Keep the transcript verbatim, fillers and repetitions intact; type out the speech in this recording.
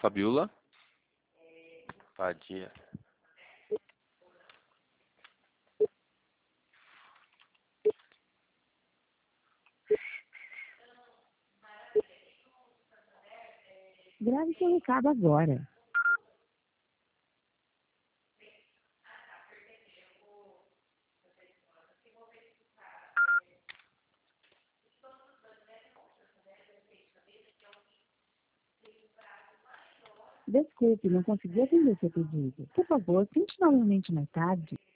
Fabiola Padia. Grave seu recado agora. Desculpe, não consegui atender seu pedido. Por favor, tente novamente mais tarde.